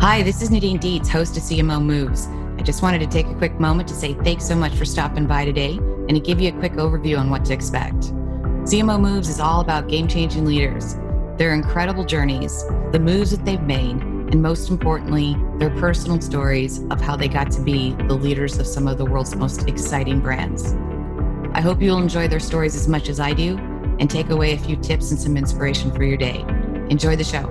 Hi, this is Nadine Dietz, host of CMO Moves. I just wanted to take a quick moment to say thanks so much for stopping by today and to give you a quick overview on what to expect. CMO Moves is all about game-changing leaders, their incredible journeys, the moves that they've made, and most importantly, their personal stories of how they got to be the leaders of some of the world's most exciting brands. I hope you'll enjoy their stories as much as I do and take away a few tips and some inspiration for your day. Enjoy the show.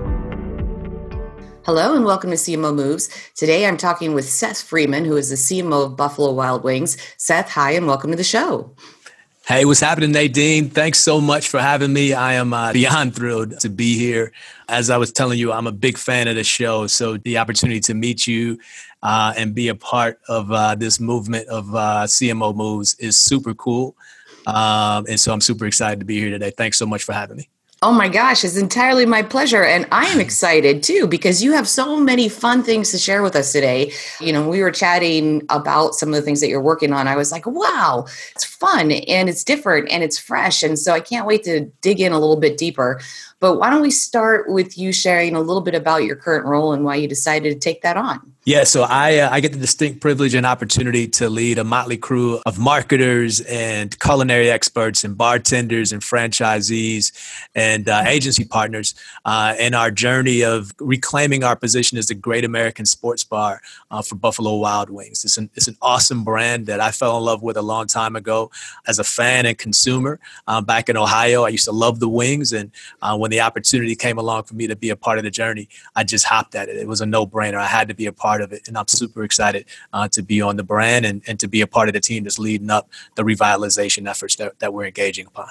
Hello and welcome to CMO Moves. Today I'm talking with Seth Freeman, who is the CMO of Buffalo Wild Wings. Seth, hi and welcome to the show. Hey, what's happening, Nadine? Thanks so much for having me. I am beyond thrilled to be here. As I was telling you, I'm a big fan of the show. So the opportunity to meet you and be a part of this movement of CMO Moves is super cool. And so I'm super excited to be here today. Thanks so much for having me. Oh my gosh, it's entirely my pleasure. And I am excited too, because you have so many fun things to share with us today. You know, we were chatting about some of the things that you're working on. I was like, wow, it's fun and it's different and it's fresh. And so I can't wait to dig in a little bit deeper. But why don't we start with you sharing a little bit about your current role and why you decided to take that on? Yeah, so I get the distinct privilege and opportunity to lead a motley crew of marketers and culinary experts and bartenders and franchisees and agency partners in our journey of reclaiming our position as the great American sports bar for Buffalo Wild Wings. It's an awesome brand that I fell in love with a long time ago as a fan and consumer. Back in Ohio, I used to love the wings, and when the opportunity came along for me to be a part of the journey, I just hopped at it. It was a no-brainer. I had to be a part of it, and I'm super excited to be on the brand and to be a part of the team that's leading up the revitalization efforts that we're engaging upon.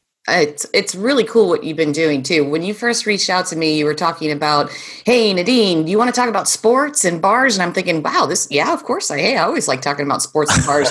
It's really cool what you've been doing too. When you first reached out to me, you were talking about, hey, Nadine, do you want to talk about sports and bars? And I'm thinking, wow, of course. I always like talking about sports and bars.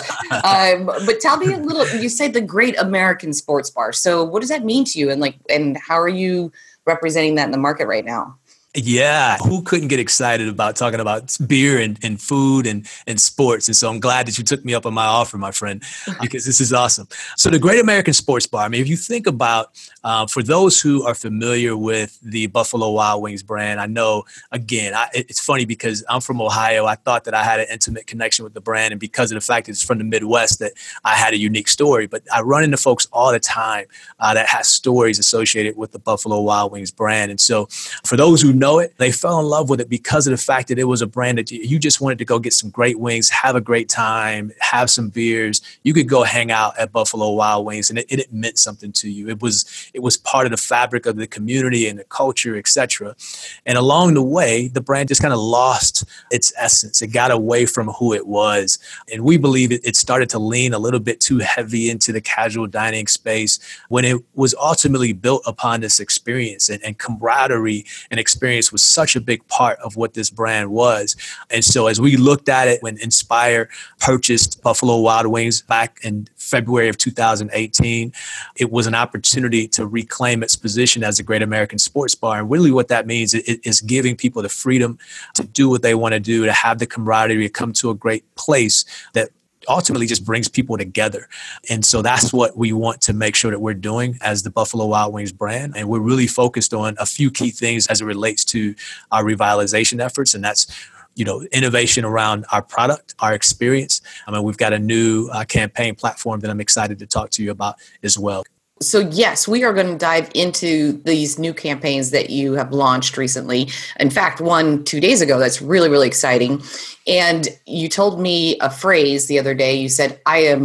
But tell me a little, you said the great American sports bar. So what does that mean to you? And how are you representing that in the market right now? Yeah, who couldn't get excited about talking about beer and food and sports? And so I'm glad that you took me up on my offer, my friend, because this is awesome. So the Great American Sports Bar, I mean, if you think about, for those who are familiar with the Buffalo Wild Wings brand, I know, again, it's funny because I'm from Ohio. I thought that I had an intimate connection with the brand, and because of the fact that it's from the Midwest, that I had a unique story. But I run into folks all the time that has stories associated with the Buffalo Wild Wings brand. And so for those who know it, they fell in love with it because of the fact that it was a brand that you just wanted to go get some great wings, have a great time, have some beers. You could go hang out at Buffalo Wild Wings, and it meant something to you. It was part of the fabric of the community and the culture, etc. And along the way, the brand just kind of lost its essence. It got away from who it was, and we believe it started to lean a little bit too heavy into the casual dining space when it was ultimately built upon this experience and camaraderie and experience was such a big part of what this brand was. And so as we looked at it when Inspire purchased Buffalo Wild Wings back in February of 2018, it was an opportunity to reclaim its position as a great American sports bar. And really what that means is giving people the freedom to do what they want to do, to have the camaraderie, to come to a great place that ultimately just brings people together. And so that's what we want to make sure that we're doing as the Buffalo Wild Wings brand. And we're really focused on a few key things as it relates to our revitalization efforts. And that's, innovation around our product, our experience. I mean, we've got a new campaign platform that I'm excited to talk to you about as well. So yes, we are going to dive into these new campaigns that you have launched recently. In fact, one 2 days ago, that's really, really exciting. And you told me a phrase the other day. You said,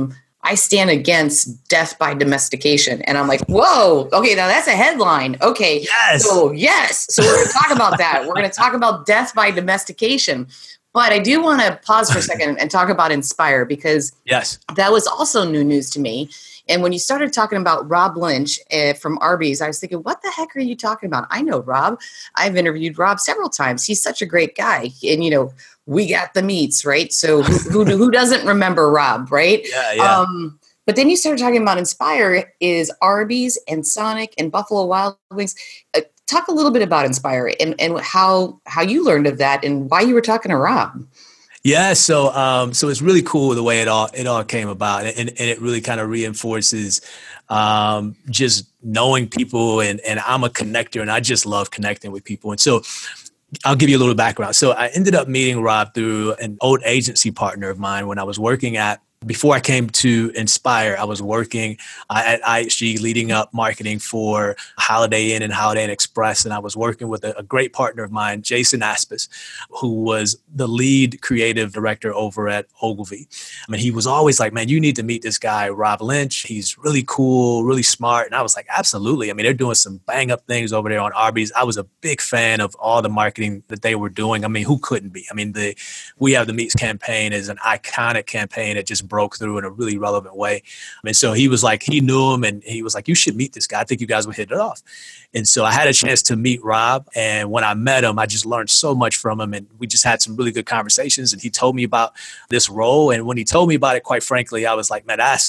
I stand against death by domestication. And I'm like, whoa, okay, now that's a headline. Okay. Yes. So we're going to talk about that. We're going to talk about death by domestication. But I do want to pause for a second and talk about Inspire, because that was also new news to me. And when you started talking about Rob Lynch from Arby's, I was thinking, what the heck are you talking about? I know Rob. I've interviewed Rob several times. He's such a great guy. And, we got the meats, right? So who doesn't remember Rob, right? Yeah. But then you started talking about Inspire is Arby's and Sonic and Buffalo Wild Wings. Talk a little bit about Inspire and how you learned of that and why you were talking to Rob. Yeah, so it's really cool the way it all came about, and it really kind of reinforces just knowing people, and I'm a connector, and I just love connecting with people. And so I'll give you a little background. So I ended up meeting Rob through an old agency partner of mine when I was working before I came to Inspire, I was working at IHG leading up marketing for Holiday Inn and Holiday Inn Express. And I was working with a great partner of mine, Jason Aspis, who was the lead creative director over at Ogilvy. I mean, he was always like, man, you need to meet this guy, Rob Lynch. He's really cool, really smart. And I was like, absolutely. I mean, they're doing some bang up things over there on Arby's. I was a big fan of all the marketing that they were doing. I mean, who couldn't be? I mean, We Have the Meats campaign is an iconic campaign that just broke through in a really relevant way. And so he was like, he knew him and he was like, you should meet this guy. I think you guys would hit it off. And so I had a chance to meet Rob. And when I met him, I just learned so much from him. And we just had some really good conversations. And he told me about this role. And when he told me about it, quite frankly, I was like, man, that's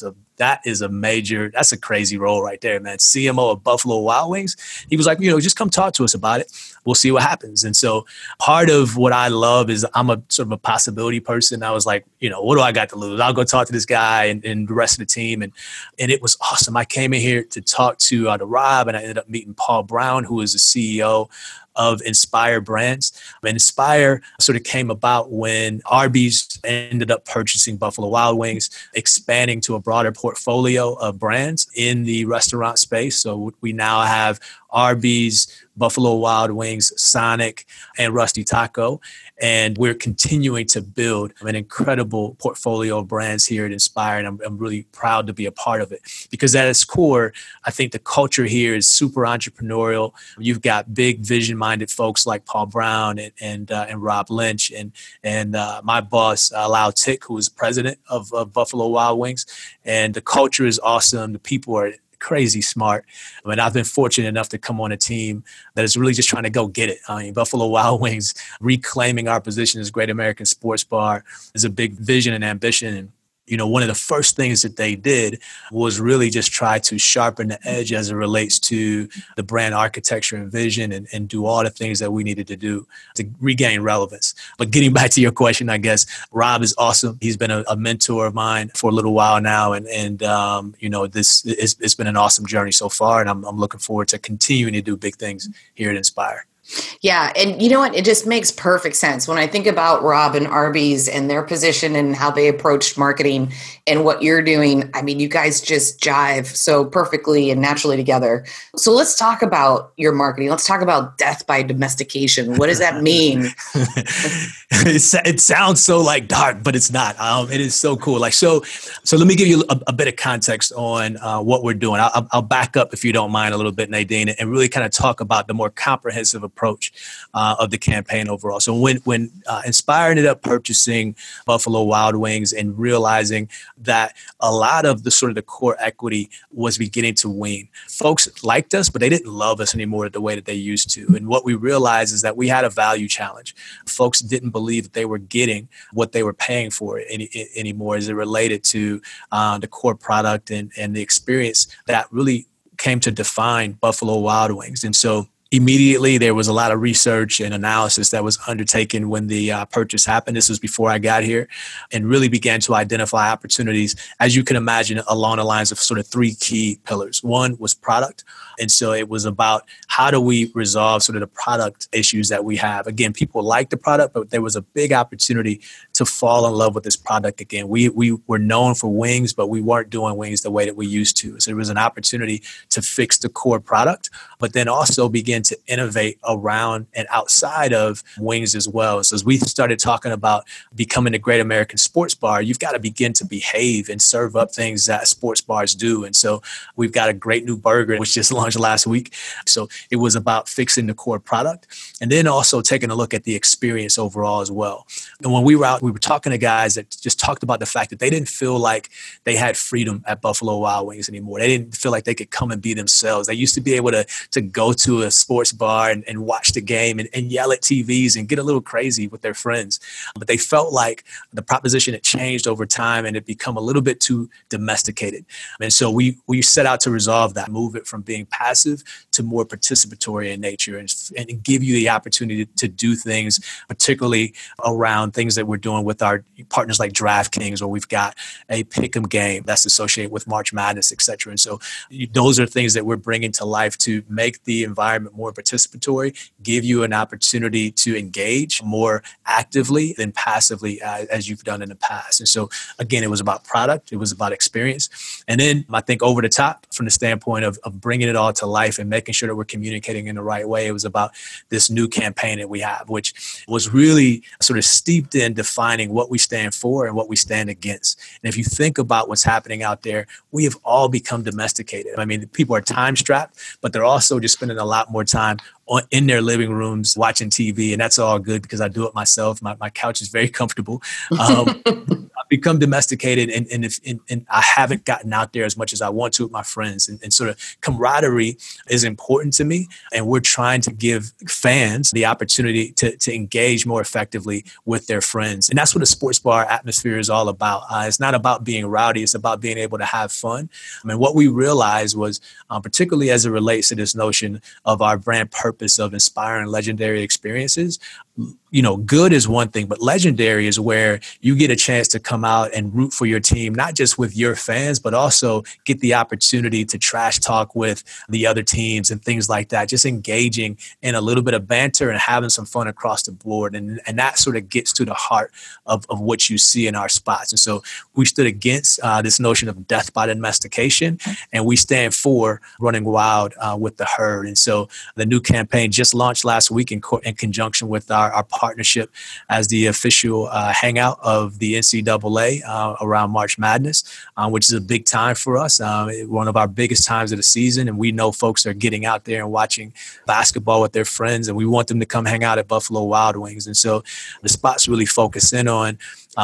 a crazy role right there, man. CMO of Buffalo Wild Wings. He was like, just come talk to us about it. We'll see what happens. And so part of what I love is I'm a sort of a possibility person. I was like, what do I got to lose? I'll go talk to this guy and the rest of the team. And it was awesome. I came in here to talk to Rob, and I ended up meeting Paul Brown, who is the CEO of Inspire Brands. Inspire sort of came about when Arby's ended up purchasing Buffalo Wild Wings, expanding to a broader portfolio of brands in the restaurant space. So we now have Arby's, Buffalo Wild Wings, Sonic, and Rusty Taco. And we're continuing to build an incredible portfolio of brands here at Inspire. And I'm really proud to be a part of it because at its core, I think the culture here is super entrepreneurial. You've got big vision-minded folks like Paul Brown and Rob Lynch and my boss, Lau Tick, who is president of Buffalo Wild Wings. And the culture is awesome. The people are crazy smart. I mean, I've been fortunate enough to come on a team that is really just trying to go get it. I mean, Buffalo Wild Wings reclaiming our position as Great American Sports Bar is a big vision and ambition. And one of the first things that they did was really just try to sharpen the edge as it relates to the brand architecture and vision and do all the things that we needed to do to regain relevance. But getting back to your question, I guess, Rob is awesome. He's been a mentor of mine for a little while now. And it's been an awesome journey so far. And I'm looking forward to continuing to do big things here at Inspire. Yeah. And you know what? It just makes perfect sense. When I think about Rob and Arby's and their position and how they approached marketing and what you're doing, I mean, you guys just jive so perfectly and naturally together. So let's talk about your marketing. Let's talk about death by domestication. What does that mean? It sounds so like dark, but it's not. It is so cool. So let me give you a bit of context on what we're doing. I'll back up, if you don't mind, a little bit, Nadine, and really kind of talk about the more comprehensive approach of the campaign overall. So when Inspire ended up purchasing Buffalo Wild Wings and realizing that a lot of the sort of the core equity was beginning to wane. Folks liked us, but they didn't love us anymore the way that they used to. And what we realized is that we had a value challenge. Folks didn't believe that they were getting what they were paying for anymore as it related to the core product and the experience that really came to define Buffalo Wild Wings. And so immediately, there was a lot of research and analysis that was undertaken when the purchase happened. This was before I got here, and really began to identify opportunities, as you can imagine, along the lines of sort of three key pillars. One was product. And so it was about how do we resolve sort of the product issues that we have. Again, people like the product, but there was a big opportunity to fall in love with this product again. We were known for wings, but we weren't doing wings the way that we used to. So there was an opportunity to fix the core product, but then also begin to innovate around and outside of wings as well. So as we started talking about becoming a Great American Sports Bar, you've got to begin to behave and serve up things that sports bars do. And so we've got a great new burger, which just launched last week. So it was about fixing the core product and then also taking a look at the experience overall as well. And when we were out, we were talking to guys that just talked about the fact that they didn't feel like they had freedom at Buffalo Wild Wings anymore. They didn't feel like they could come and be themselves. They used to be able to go to a sports bar and watch the game and yell at TVs and get a little crazy with their friends. But they felt like the proposition had changed over time and it become a little bit too domesticated. And so we set out to resolve that, move it from being passive to more participatory participatory in nature and give you the opportunity to do things, particularly around things that we're doing with our partners like DraftKings, where we've got a pick'em game that's associated with March Madness, et cetera. And so those are things that we're bringing to life to make the environment more participatory, give you an opportunity to engage more actively than passively as you've done in the past. And so, again, it was about product, it was about experience. And then I think over the top, from the standpoint of bringing it all to life and making sure that we're communicating in the right way, it was about this new campaign that we have, which was really sort of steeped in defining what we stand for and what we stand against. And if you think about what's happening out there, we have all become domesticated. I mean, people are time strapped, but they're also just spending a lot more time in their living rooms watching TV, and that's all good because I do it myself. My couch is very comfortable. I've become domesticated, and I haven't gotten out there as much as I want to with my friends. And sort of camaraderie is important to me, and we're trying to give fans the opportunity to engage more effectively with their friends. And that's what a sports bar atmosphere is all about. It's not about being rowdy. It's about being able to have fun. I mean, what we realized was, particularly as it relates to this notion of our brand purpose of inspiring legendary experiences, you know, good is one thing, but legendary is where you get a chance to come out and root for your team, not just with your fans, but also get the opportunity to trash talk with the other teams and things like that, just engaging in a little bit of banter and having some fun across the board. And that sort of gets to the heart of what you see in our spots. And so we stood against this notion of death by domestication, and we stand for running wild with the herd. And so the new campaign just launched last week in conjunction with our partnership as the official hangout of the NCAA around March Madness, which is a big time for us. One of our biggest times of the season. And we know folks are getting out there and watching basketball with their friends, and we want them to come hang out at Buffalo Wild Wings. And so the spots really focus in on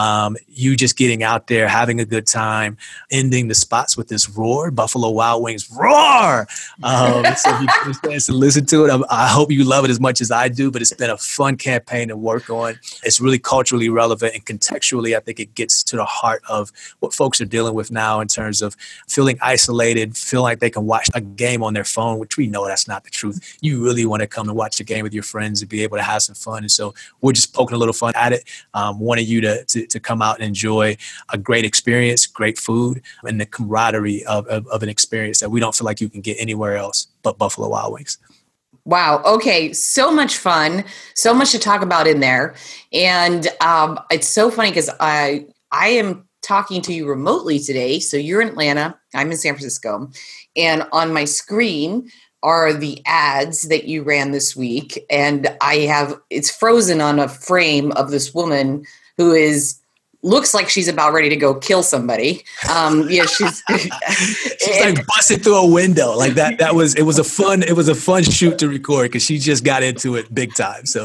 you just getting out there, having a good time, ending the spots with this roar, Buffalo Wild Wings roar. So if you get a chance to listen to it, I hope you love it as much as I do, but it's been a fun campaign to work on. It's really culturally relevant, and contextually, I think it gets to the heart of what folks are dealing with now in terms of feeling isolated, feel like they can watch a game on their phone, which we know that's not the truth. You really want to come and watch a game with your friends and be able to have some fun. And so we're just poking a little fun at it, wanting you to come out and enjoy a great experience, great food, and the camaraderie of an experience that we don't feel like you can get anywhere else but Buffalo Wild Wings. Wow. Okay. So much fun. So much to talk about in there. And it's so funny because I am talking to you remotely today. So you're in Atlanta. I'm in San Francisco. And on my screen are the ads that you ran this week. And it's frozen on a frame of this woman who looks like she's about ready to go kill somebody. She's like busted through a window like that. It was a fun shoot to record because she just got into it big time. So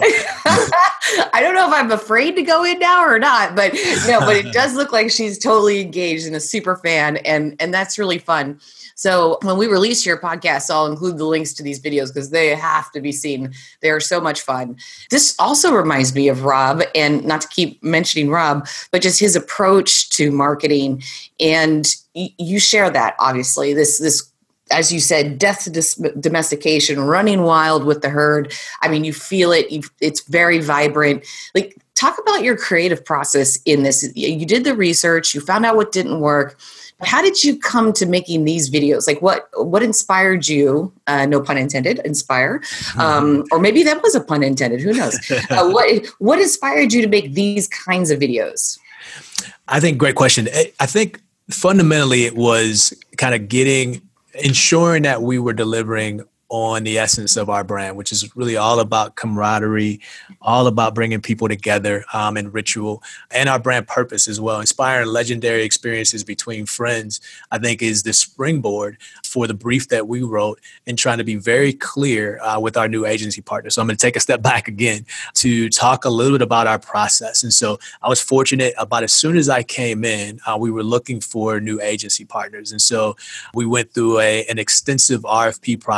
I don't know if I'm afraid to go in now or not, but it does look like she's totally engaged and a super fan, and that's really fun. So when we release your podcast, I'll include the links to these videos because they have to be seen. They are so much fun. This also reminds me of Rob, and not to keep mentioning Rob, but just his approach to marketing. And you share that, obviously, this, as you said, death to domestication, running wild with the herd. I mean, you feel it. It's very vibrant. Like, talk about your creative process in this. You did the research. You found out what didn't work. How did you come to making these videos? Like what inspired you? No pun intended, inspire. Or maybe that was a pun intended. Who knows? What inspired you to make these kinds of videos? I think great question. I think fundamentally it was kind of ensuring that we were delivering on the essence of our brand, which is really all about camaraderie, all about bringing people together in ritual, and our brand purpose as well. Inspiring legendary experiences between friends, I think, is the springboard for the brief that we wrote and trying to be very clear with our new agency partner. So I'm going to take a step back again to talk a little bit about our process. And so I was fortunate about as soon as I came in, we were looking for new agency partners. And so we went through an extensive RFP process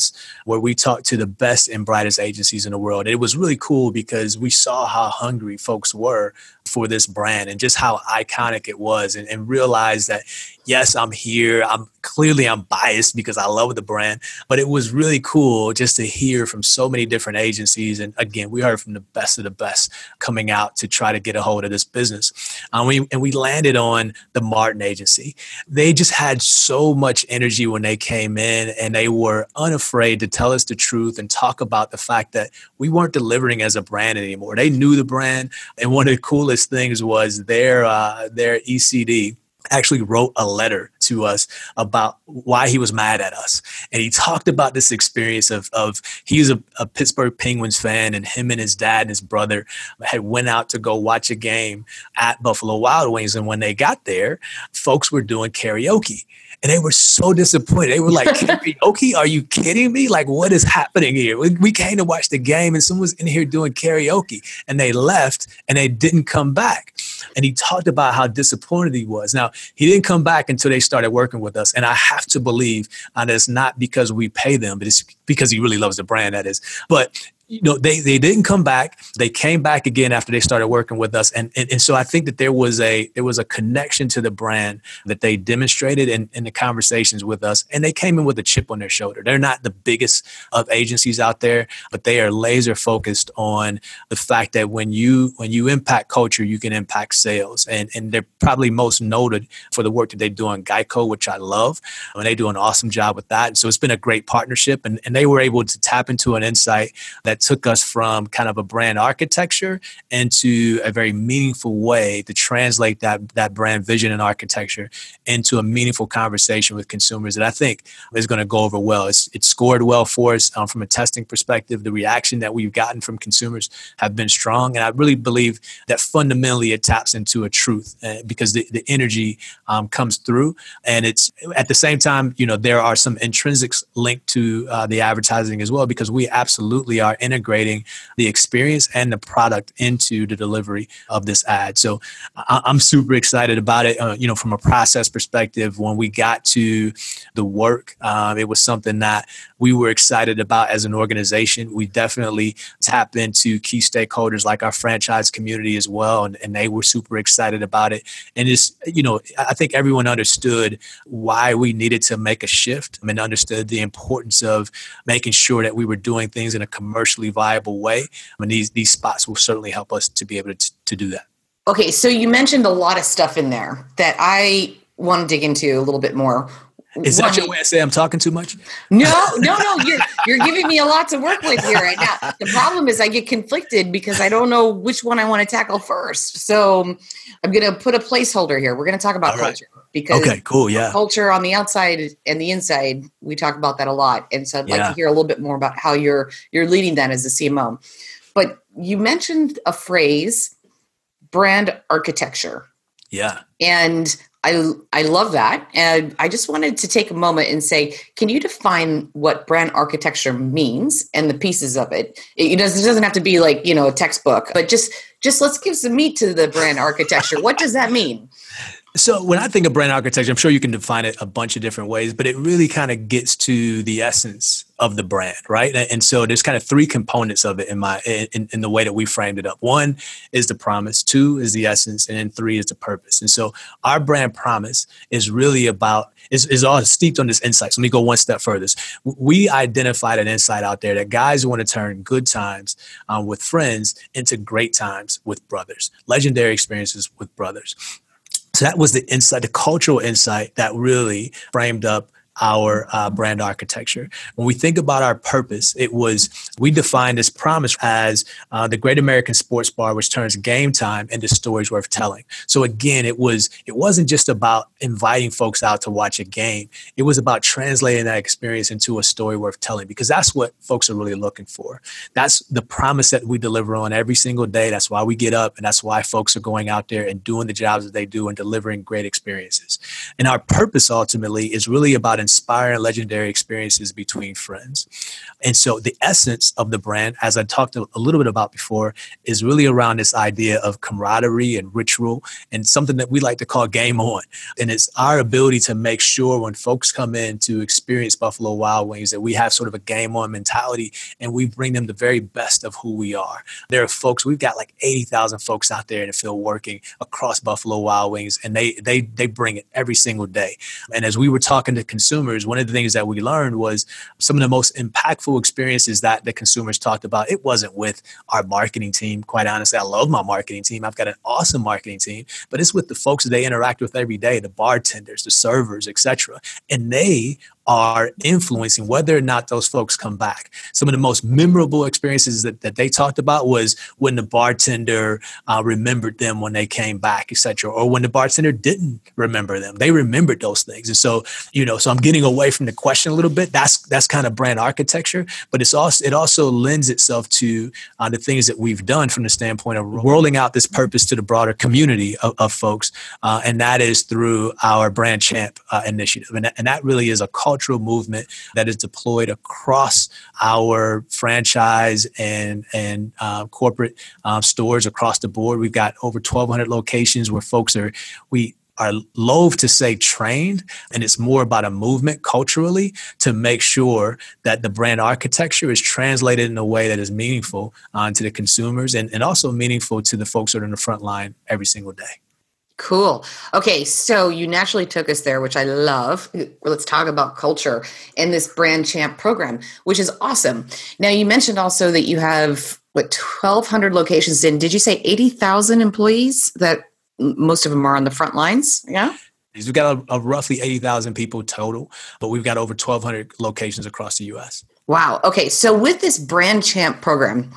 Conference, where we talked to the best and brightest agencies in the world. And it was really cool because we saw how hungry folks were for this brand and just how iconic it was, and realized that, yes, I'm here. I'm biased because I love the brand, but it was really cool just to hear from so many different agencies. And again, we heard from the best of the best coming out to try to get a hold of this business. We landed on the Martin Agency. They just had so much energy when they came in, and they were unafraid to tell us the truth and talk about the fact that we weren't delivering as a brand anymore. They knew the brand. And one of the coolest things was their ECD actually wrote a letter to us about why he was mad at us. And he talked about this experience of he's a Pittsburgh Penguins fan, and him and his dad and his brother had went out to go watch a game at Buffalo Wild Wings. And when they got there, folks were doing karaoke. And they were so disappointed. They were like, karaoke? Are you kidding me? Like, what is happening here? We came to watch the game and someone's in here doing karaoke. And they left and they didn't come back. And he talked about how disappointed he was. Now, he didn't come back until they started working with us. And I have to believe that it's not because we pay them, but it's because he really loves the brand, that is. But they didn't come back. They came back again after they started working with us. And so I think that there was a connection to the brand that they demonstrated in the conversations with us. And they came in with a chip on their shoulder. They're not the biggest of agencies out there, but they are laser focused on the fact that when you impact culture, you can impact sales. And they're probably most noted for the work that they do on Geico, which I love. And they do an awesome job with that. And so it's been a great partnership. And they were able to tap into an insight that took us from kind of a brand architecture into a very meaningful way to translate that brand vision and architecture into a meaningful conversation with consumers that I think is going to go over well. It's scored well for us from a testing perspective. The reaction that we've gotten from consumers have been strong. And I really believe that fundamentally it taps into a truth because the energy comes through. And it's at the same time, there are some intrinsics linked to the advertising as well, because we absolutely are integrating the experience and the product into the delivery of this ad. So I'm super excited about it. From a process perspective, when we got to the work, it was something that we were excited about as an organization. We definitely tap into key stakeholders like our franchise community as well, and they were super excited about it. And I think everyone understood why we needed to make a shift and understood the importance of making sure that we were doing things in a commercially viable way. I mean, these spots will certainly help us to be able to do that. Okay, so you mentioned a lot of stuff in there that I want to dig into a little bit more. Is that your way to say I'm talking too much? No. You're giving me a lot to work with here right now. The problem is I get conflicted because I don't know which one I want to tackle first. So I'm going to put a placeholder here. We're going to talk about culture because okay, cool, yeah. Culture on the outside and the inside, we talk about that a lot. And so I'd like to hear a little bit more about how you're leading that as a CMO. But you mentioned a phrase, brand architecture. Yeah. And I love that. And I just wanted to take a moment and say, can you define what brand architecture means and the pieces of it? It doesn't have to be like, a textbook, but just let's give some meat to the brand architecture. What does that mean? So when I think of brand architecture, I'm sure you can define it a bunch of different ways, but it really kind of gets to the essence of the brand, right? And so there's kind of three components of it in the way that we framed it up. One is the promise, two is the essence, and then three is the purpose. And so our brand promise is really about is all steeped on this insight. So let me go one step further. We identified an insight out there that guys want to turn good times with friends into great times with brothers, legendary experiences with brothers. So that was the insight, the cultural insight that really framed up our brand architecture. When we think about our purpose, we defined this promise as the great American sports bar, which turns game time into stories worth telling. So again, it wasn't just about inviting folks out to watch a game. It was about translating that experience into a story worth telling, because that's what folks are really looking for. That's the promise that we deliver on every single day. That's why we get up, and that's why folks are going out there and doing the jobs that they do and delivering great experiences. And our purpose ultimately is really about inspiring legendary experiences between friends. And so the essence of the brand, as I talked a little bit about before, is really around this idea of camaraderie and ritual and something that we like to call game on. And it's our ability to make sure when folks come in to experience Buffalo Wild Wings that we have sort of a game on mentality and we bring them the very best of who we are. There are folks, we've got like 80,000 folks out there in the field working across Buffalo Wild Wings, and they bring it every single day. And as we were talking to consumers, one of the things that we learned was some of the most impactful experiences that the consumers talked about. It wasn't with our marketing team. Quite honestly, I love my marketing team. I've got an awesome marketing team, but it's with the folks that they interact with every day, the bartenders, the servers, etc. And they are influencing whether or not those folks come back. Some of the most memorable experiences that they talked about was when the bartender remembered them when they came back, etc., or when the bartender didn't remember them. They remembered those things. And so, so I'm getting away from the question a little bit. That's kind of brand architecture, but it also lends itself to the things that we've done from the standpoint of rolling out this purpose to the broader community of folks, and that is through our Brand Champ initiative. And that really is a cultural movement that is deployed across our franchise and corporate stores across the board. We've got over 1,200 locations where folks are loath to say trained, and it's more about a movement culturally to make sure that the brand architecture is translated in a way that is meaningful to the consumers and also meaningful to the folks that are in the front line every single day. Cool. Okay, so you naturally took us there, which I love. Let's talk about culture and this Brand Champ program, which is awesome. Now, you mentioned also that you have, 1,200 locations in. Did you say 80,000 employees that most of them are on the front lines? Yeah. We've got a roughly 80,000 people total, but we've got over 1,200 locations across the U.S. Wow. Okay, so with this Brand Champ program,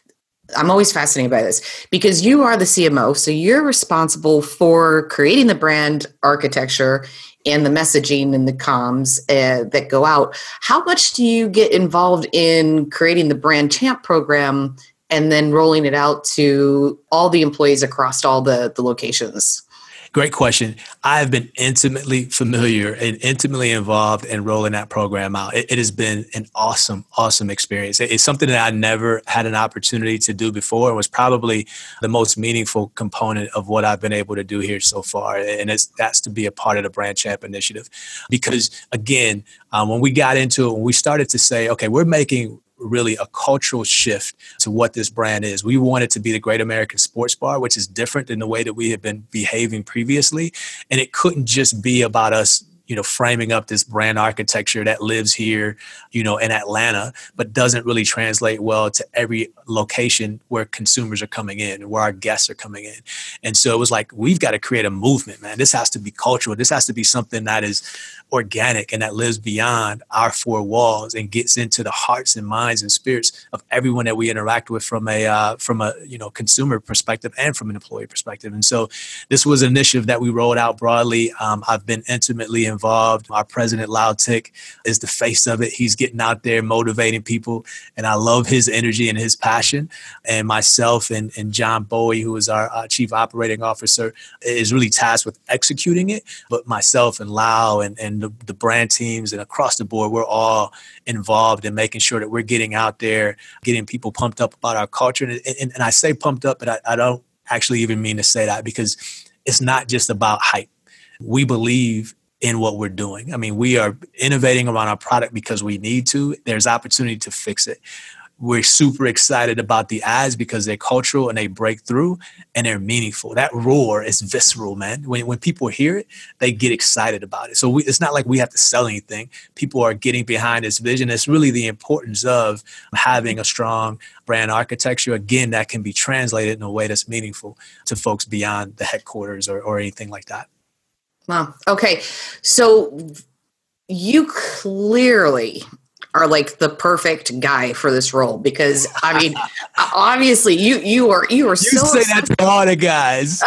I'm always fascinated by this because you are the CMO, so you're responsible for creating the brand architecture and the messaging and the comms that go out. How much do you get involved in creating the Brand Champ program and then rolling it out to all the employees across all the locations? Great question. I have been intimately familiar and intimately involved in rolling that program out. It has been an awesome, awesome experience. It's something that I never had an opportunity to do before and was probably the most meaningful component of what I've been able to do here so far. And that's to be a part of the Brand Champ initiative. Because again, when we got into it, when we started to say, okay, we're making really a cultural shift to what this brand is. We want it to be the Great American Sports Bar, which is different than the way that we have been behaving previously. And it couldn't just be about us, framing up this brand architecture that lives here, in Atlanta, but doesn't really translate well to every location where consumers are coming in and where our guests are coming in. And so it was like, we've got to create a movement, man. This has to be cultural. This has to be something that is organic and that lives beyond our four walls and gets into the hearts and minds and spirits of everyone that we interact with from a consumer perspective and from an employee perspective. And so this was an initiative that we rolled out broadly. I've been intimately involved. Our president, Lau Tick, is the face of it. He's getting out there motivating people, and I love his energy and his passion. And myself and John Bowie, who is our chief operating officer, is really tasked with executing it. But myself and Lau and the brand teams and across the board, we're all involved in making sure that we're getting out there, getting people pumped up about our culture. And I say pumped up, but I don't actually even mean to say that, because it's not just about hype. We believe in what we're doing. I mean, we are innovating around our product because we need to. There's opportunity to fix it. We're super excited about the ads because they're cultural and they break through and they're meaningful. That roar is visceral, man. When people hear it, they get excited about it. So it's not like we have to sell anything. People are getting behind this vision. It's really the importance of having a strong brand architecture, again, that can be translated in a way that's meaningful to folks beyond the headquarters or anything like that. Wow. Okay. So you clearly are like the perfect guy for this role, because I mean, obviously you are so. You say that to all the guys.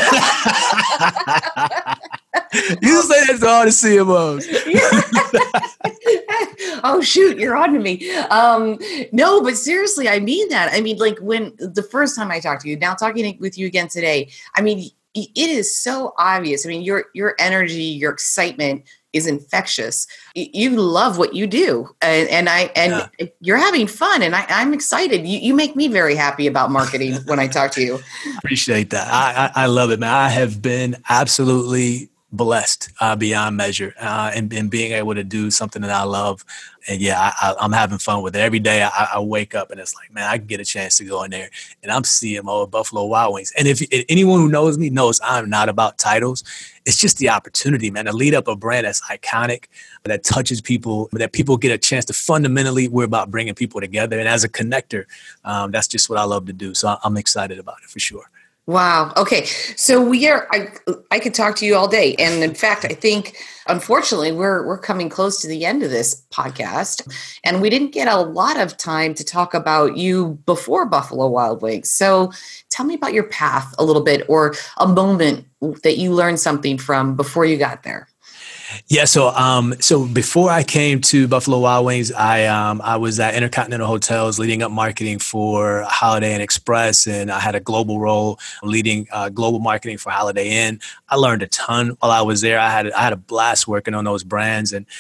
You say that to all the CMOs. Oh shoot, you're on to me. No, but seriously, I mean that. I mean, like when the first time I talked to you, now talking with you again today, I mean, it is so obvious. I mean, your energy, your excitement is infectious. You love what you do, and you're having fun, and I'm excited. You make me very happy about marketing when I talk to you. Appreciate that. I love it, man. I have been absolutely blessed beyond measure and being able to do something that I love. And yeah, I'm having fun with it. Every day I wake up and it's like, man, I get a chance to go in there and I'm CMO of Buffalo Wild Wings. And if anyone who knows me knows I'm not about titles. It's just the opportunity, man, to lead up a brand that's iconic, that touches people, that people get a chance to fundamentally, we're about bringing people together. And as a connector, that's just what I love to do. So I'm excited about it for sure. Wow. Okay. So I could talk to you all day. And in fact, I think, unfortunately, we're coming close to the end of this podcast, and we didn't get a lot of time to talk about you before Buffalo Wild Wings. So tell me about your path a little bit, or a moment that you learned something from before you got there. Yeah, so before I came to Buffalo Wild Wings, I was at Intercontinental Hotels leading up marketing for Holiday Inn Express, and I had a global role leading global marketing for Holiday Inn. I learned a ton while I was there. I had a blast working on those brands, and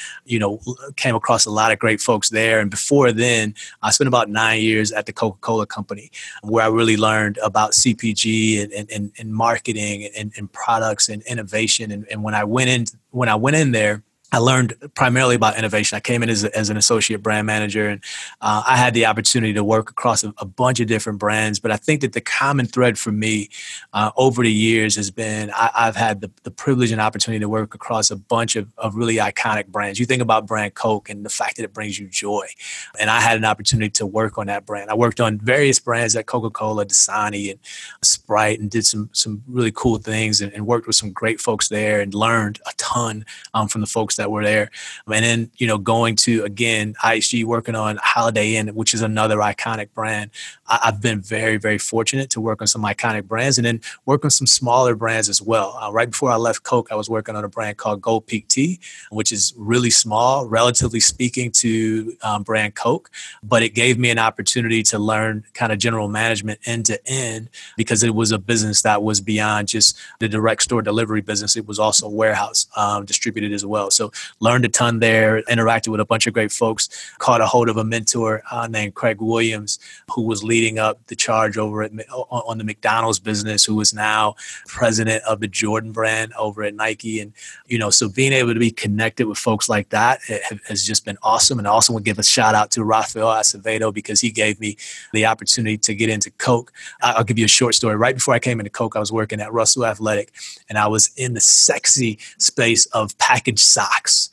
came across a lot of great folks there. And before then, I spent about 9 years at the Coca-Cola Company, where I really learned about CPG and marketing and products and innovation. And when I went in there, I learned primarily about innovation. I came in as an associate brand manager, and I had the opportunity to work across a bunch of different brands. But I think that the common thread for me over the years has been I've had the privilege and opportunity to work across a bunch of really iconic brands. You think about brand Coke and the fact that it brings you joy. And I had an opportunity to work on that brand. I worked on various brands at Coca-Cola, Dasani, and Sprite, and did some really cool things and worked with some great folks there and learned a ton from the folks that were there. And then, going to, again, IHG, working on Holiday Inn, which is another iconic brand. I've been very, very fortunate to work on some iconic brands and then work on some smaller brands as well. Right before I left Coke, I was working on a brand called Gold Peak Tea, which is really small, relatively speaking to brand Coke. But it gave me an opportunity to learn kind of general management end to end, because it was a business that was beyond just the direct store delivery business. It was also warehouse distributed as well. So learned a ton there, interacted with a bunch of great folks, caught a hold of a mentor named Craig Williams, who was leading up the charge over on the McDonald's business, who is now president of the Jordan brand over at Nike. And, so being able to be connected with folks like that has just been awesome. And I also want to give a shout out to Rafael Acevedo, because he gave me the opportunity to get into Coke. I'll give you a short story. Right before I came into Coke, I was working at Russell Athletic, and I was in the sexy space of packaged socks.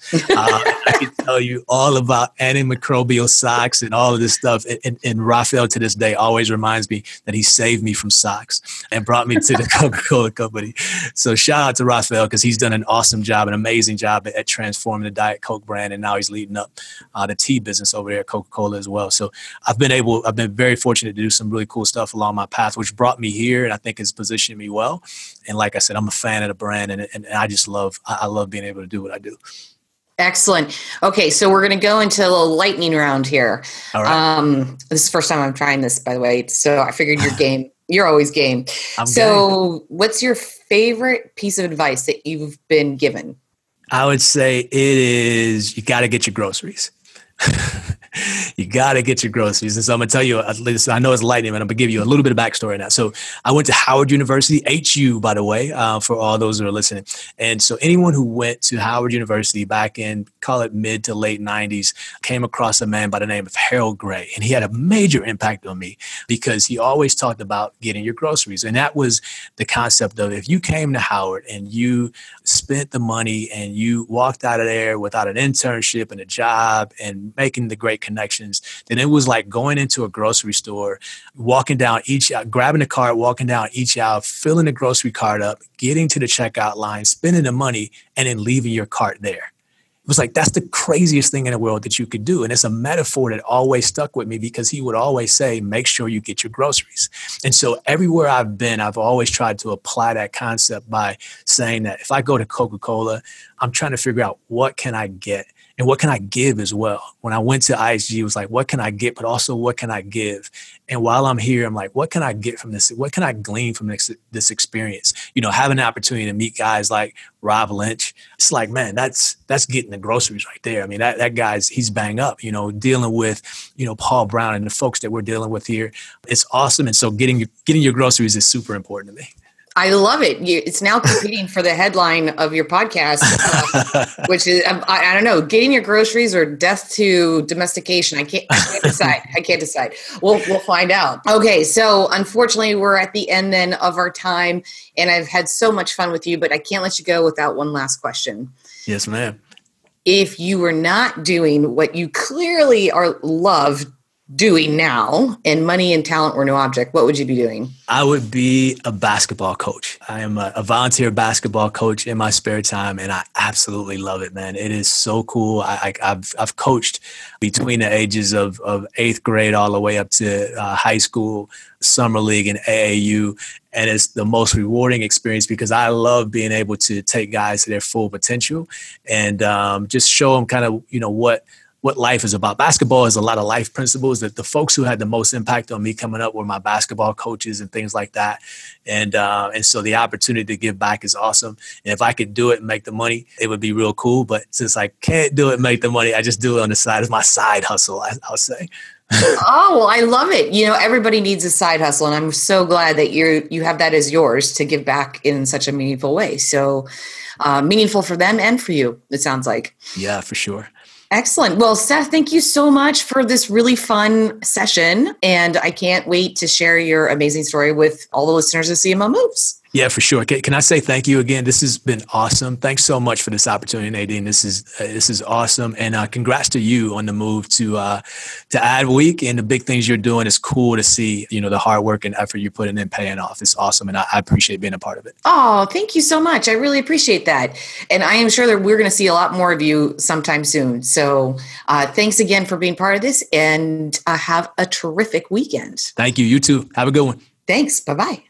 I can tell you all about antimicrobial socks and all of this stuff. And Rafael, to this day, always reminds me that he saved me from socks and brought me to the Coca-Cola Company. So shout out to Rafael, because he's done an awesome job, an amazing job at transforming the Diet Coke brand. And now he's leading up the tea business over there at Coca-Cola as well. So I've been very fortunate to do some really cool stuff along my path, which brought me here and I think has positioned me well. And like I said, I'm a fan of the brand, and I just love being able to do what I do. Excellent. Okay, so we're going to go into a little lightning round here. All right. This is the first time I'm trying this, by the way. So I figured you're game. You're always game. I'm so game. What's your favorite piece of advice that you've been given? I would say it is, you got to get your groceries. You got to get your groceries. And so I'm going to tell you, I know it's lightning, but I'm going to give you a little bit of backstory now. So I went to Howard University, HU, by the way, for all those who are listening. And so anyone who went to Howard University back in, call it mid to late 90s, came across a man by the name of Harold Gray. And he had a major impact on me, because he always talked about getting your groceries. And that was the concept of, if you came to Howard and you spent the money and you walked out of there without an internship and a job and making the great connections, then it was like going into a grocery store, walking down each aisle, grabbing a cart, walking down each aisle, filling the grocery cart up, getting to the checkout line, spending the money, and then leaving your cart there. It was like, that's the craziest thing in the world that you could do. And it's a metaphor that always stuck with me, because he would always say, make sure you get your groceries. And so everywhere I've been, I've always tried to apply that concept by saying that if I go to Coca-Cola, I'm trying to figure out what can I get and what can I give as well? When I went to ISG, it was like, what can I get, but also what can I give? And while I'm here, I'm like, what can I get from this? What can I glean from this experience? You know, having the opportunity to meet guys like Rob Lynch, it's like, man, that's getting the groceries right there. I mean, that guy's, he's bang up, you know, dealing with, you know, Paul Brown and the folks that we're dealing with here. It's awesome. And so getting your groceries is super important to me. I love it. It's now competing for the headline of your podcast, which is, I don't know, getting your groceries or death to domestication. I can't decide. I can't decide. We'll find out. Okay. So unfortunately we're at the end then of our time, and I've had so much fun with you, but I can't let you go without one last question. Yes, ma'am. If you were not doing what you clearly love doing now, and money and talent were no object, what would you be doing? I would be a basketball coach. I am a volunteer basketball coach in my spare time, and I absolutely love it, man. It is so cool. I've coached between the ages of 8th grade all the way up to high school, summer league, and AAU. And it's the most rewarding experience because I love being able to take guys to their full potential and just show them kind of, you know, what life is about. Basketball is a lot of life principles that the folks who had the most impact on me coming up were my basketball coaches and things like that. And so the opportunity to give back is awesome. And if I could do it and make the money, it would be real cool. But since I can't do it and make the money, I just do it on the side as my side hustle, I'll say. Oh, well, I love it. You know, everybody needs a side hustle, and I'm so glad that you have that as yours to give back in such a meaningful way. So meaningful for them and for you, it sounds like. Yeah, for sure. Excellent. Well, Seth, thank you so much for this really fun session. And I can't wait to share your amazing story with all the listeners of CMO Moves. Yeah, for sure. Can I say thank you again? This has been awesome. Thanks so much for this opportunity, Nadine. This is awesome. And congrats to you on the move to Adweek and the big things you're doing. It's cool to see, you know, the hard work and effort you're putting in paying off. It's awesome. And I appreciate being a part of it. Oh, thank you so much. I really appreciate that. And I am sure that we're going to see a lot more of you sometime soon. So thanks again for being part of this, and have a terrific weekend. Thank you. You too. Have a good one. Thanks. Bye-bye.